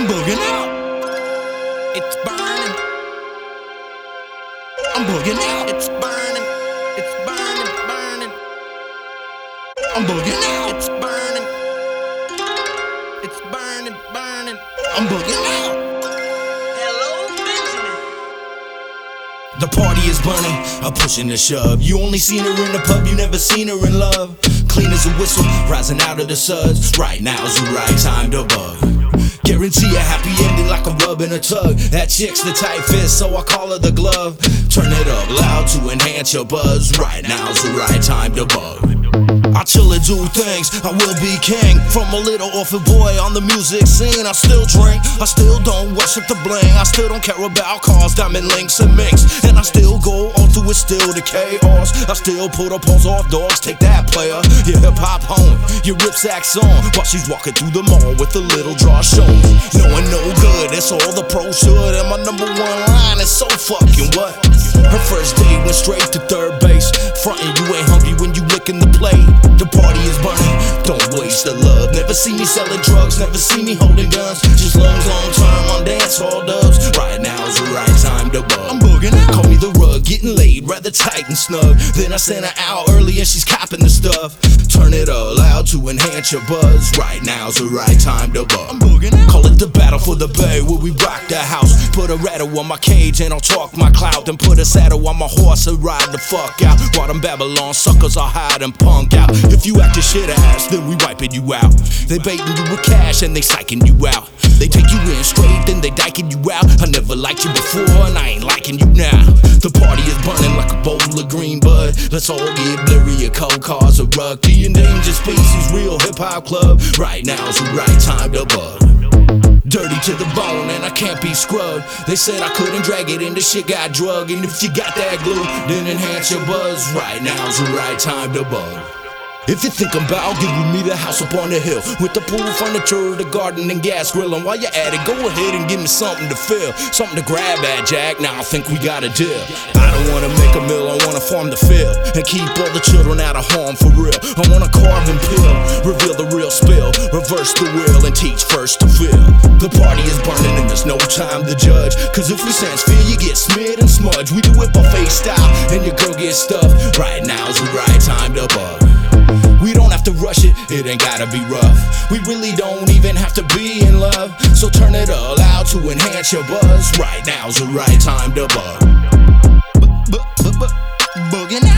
I'm bugging out. It's burning. I'm bugging out. It's burning. It's burning, burning. I'm bugging out. It's burning. It's burning, burning. I'm bugging out. Hello, Benjamin. The party is burning, I'm pushing the shove. You only seen her in the pub, you never seen her in love. Clean as a whistle, rising out of the suds. Right now's the right time to bug. Guarantee a happy ending like a rub and a tug. That chick's the tight fist, so I call her the glove. Turn it up loud to enhance your buzz. Right now's the right time to bug. I chill and do things, I will be king. From a little orphan boy on the music scene, I still drink, I still don't worship the bling. I still don't care about cars, diamond links and minks. And I still go on to instill the chaos. I still put her paws off dogs, take that player. Your hip hop home, your rip sacks on, while she's walking through the mall with a little draw showing. Knowing no good, it's all the pro should. And my number one line is so fucking what? Her first date went straight to third base. Frontin' you ain't hungry when you licking the plate. The party is burning, don't waste the love. Never see me selling drugs, never see me holding guns. Just long term on dance hall dubs. Right now's the right time to bug. I'm bugging out. Call me the rug, getting laid, rather tight and snug. Then I send her out early and she's copping the stuff. Turn it up loud to enhance your buzz. Right now's the right time to bug. I'm bugging out. Call it the battle for the bay where we rock the house. Put a rattle on my cage and I'll talk my clout. Then put a saddle on my horse and ride the fuck out. While them Babylon suckers are hide and punk out. If you act a shit ass, then we wiping you out. They baiting you with cash and they psyching you out. They take you in straight, then they diking you out. I never liked you before and I ain't liking you now. The party is burning like a bowl of green bud. Let's all get blurry, a cold cars, a rug. The endangered species, real hip hop club. Right now's the right time to bug. Dirty to the bone and I can't be scrubbed. They said I couldn't drag it and the shit got drug. And if you got that glue, then enhance your buzz. Right now's the right time to bug. If you think I'm about giving me the house up on the hill with the pool, furniture, the garden, and gas grill. And while you're at it, go ahead and give me something to fill, something to grab at, Jack. Now I think we got a deal. I don't wanna make a mill, I wanna farm the field and keep all the children out of harm for real. I wanna carve and peel, reveal the real spill, reverse the wheel and teach first to feel. The party is burning and there's no time to judge. Cause if we sans fear, you get smeared and smudged. We do it buffet style and your girl gets stuffed. Right now's the right time to bug. We don't have to rush it, it ain't gotta be rough. We really don't even have to be in love. So turn it all out to enhance your buzz. Right now's the right time to bug. Bugging out.